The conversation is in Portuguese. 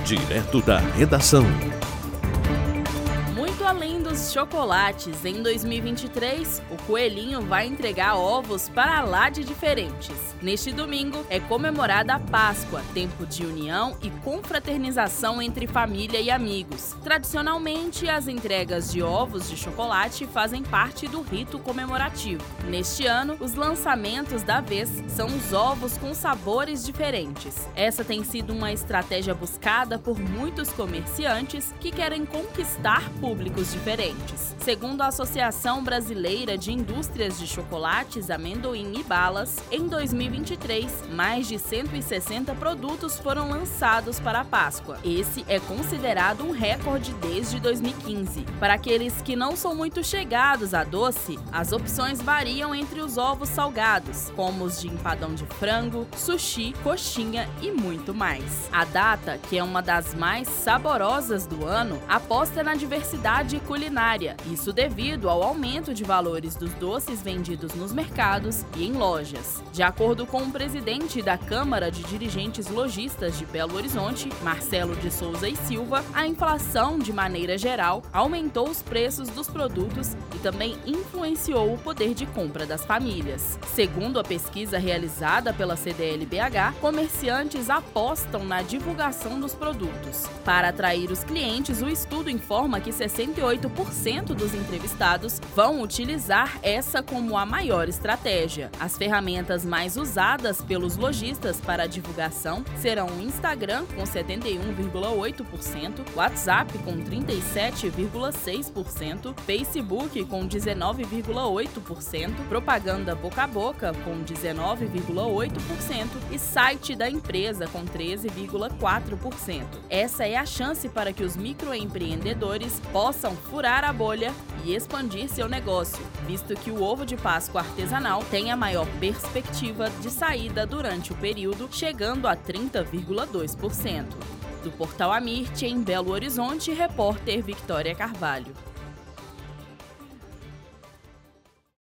Direto da redação. Muito além dos chocolates, em 2023, o Coelhinho vai entregar ovos para lá de diferentes. Neste domingo, é comemorada a Páscoa, tempo de união e confraternização entre família e amigos. Tradicionalmente, as entregas de ovos de chocolate fazem parte do rito comemorativo. Neste ano, os lançamentos da vez são os ovos com sabores diferentes. Essa tem sido uma estratégia buscada por muitos comerciantes que querem conquistar públicos diferentes. Segundo a Associação Brasileira de Indústrias de Chocolates, Amendoim e Balas, em 2023, mais de 160 produtos foram lançados para a Páscoa. Esse é considerado um recorde desde 2015. Para aqueles que não são muito chegados a doce, as opções variam entre os ovos salgados, como os de empadão de frango, sushi, coxinha e muito mais. A data, que é uma das mais saborosas do ano, aposta na diversidade culinária, isso devido ao aumento de valores dos doces vendidos nos mercados e em lojas. De acordo com o presidente da Câmara de Dirigentes Lojistas de Belo Horizonte, Marcelo de Souza e Silva, a inflação, de maneira geral, aumentou os preços dos produtos e também influenciou o poder de compra das famílias. Segundo a pesquisa realizada pela CDL-BH, comerciantes apostam na divulgação dos produtos. Para atrair os clientes, o estudo informa que 68% dos entrevistados vão utilizar essa como a maior estratégia. As ferramentas mais usadas pelos lojistas para a divulgação serão o Instagram, com 71,8%, WhatsApp, com 37,6%, Facebook, com 19,8%, propaganda boca a boca, com 19,8% e site da empresa, com 13,4%. Essa é a chance para que os microempreendedores possam furar a bolha e expandir seu negócio, visto que o ovo de Páscoa artesanal tem a maior perspectiva de saída durante o período, chegando a 30,2%. Do Portal Amirte, em Belo Horizonte, repórter Victoria Carvalho.